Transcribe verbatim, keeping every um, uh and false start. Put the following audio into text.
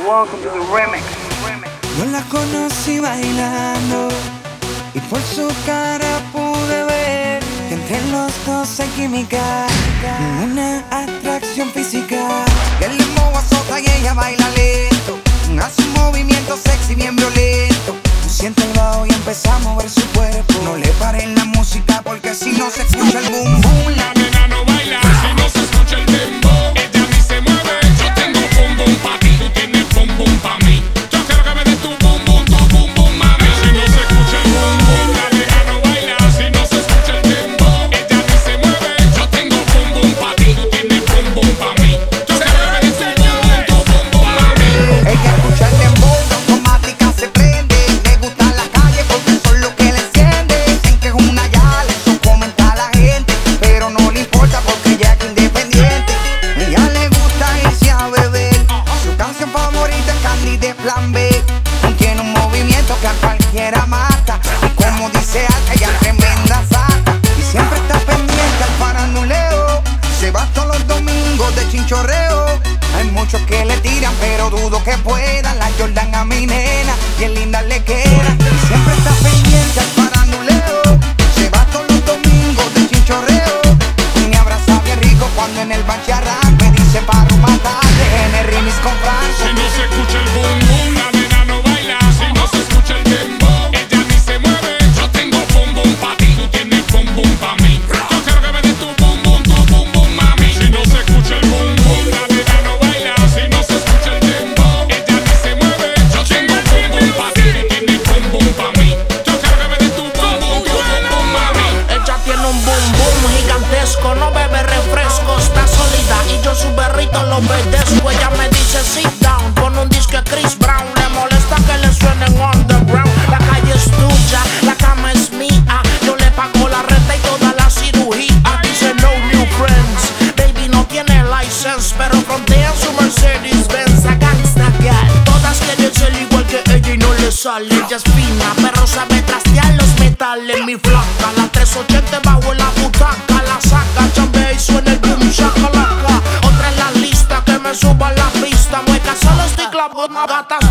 welcome to the remix. Yo la conocí bailando y por su cara pude ver que entre los dos hay química, una atracción física. Y el limbo azota y ella baila lento, hace un movimiento sexy bien violento. Tú sientes el bajo y empieza a mover su cuerpo. No le paren la música porque si no se escucha el boom boom. La nena no baila si no se escucha el dembow. Ella ni se mueve, yo tengo boom boom pa' ti, tú tienes boom boom pa' mí. Yo quiero que me des tu boom boom, tu boom boom, mami. Si no se escucha el boom boom, la nena no baila si no se escucha el dembow. Ella ni se mueve, yo tengo boom boom pa' ti, tú tienes boom boom pa' mí. Yo quiero que me des tu boom boom, tu boom boom, mami. Ella escucha el dembow, de automática se prende. Le gusta la calle porque eso es lo que le enciende. Dicen que es una yala, eso comenta la gente, pero no le importa porque ella es independiente. Ella le gusta irse a beber, su canción favorita es Candy de Plan B. Tiene un movimiento que a cualquiera mata, y como dice Alca, ella es tremenda saca. Y siempre está pendiente al faranduleo, se va todos los domingos de chinchorreo. Hay muchos que le tiran, pero dudo que puedan. La Jordan a mi nena, bien linda le queda. Y siempre está pendiente al faranduleo, se va todos los domingos de chinchorreo. Y me abraza bien rico cuando en el banche arranque. Dice para matarle en el remix con Si Francia. no se escucha el boom boom, la nena no baila si no se escucha el dembow. Ella ni se mueve, yo tengo boom boom pa' ti, tú tienes boom boom pa' mí. Yo quiero que me des tu boom boom, tu boom boom, mami. Si no se escucha el boom boom, la nena no baila si no se escucha el dembow. Ella ni se mueve, yo tengo boom boom pa' ti, tú tienes boom boom pa' mí. Yo quiero que me des tu boom boom, tu boom boom, mami. Ella tiene un boom boom gigantesco, no bebe refresco, está sólida y yo su berrito lo obedezco. Ella me dice sit down, pon un disco a Chris Brown, le molesta que le suenen underground. La calle es tuya, la cama es mía, yo le pago la renta y toda la cirugía. Dice no new friends, baby no tiene license, pero frontea su Mercedes Benz, a gangsta girl. Todas quieren ser igual que ella y no le sale. Ella es fina, pero sabe trastear los metales. Mi flaca, la trescientos ochenta bajo en la butaca, la saca, chambea y suena el boom shakalaka. Otra en la lista que me suba a la pista, mueca solo estoy clavando, gata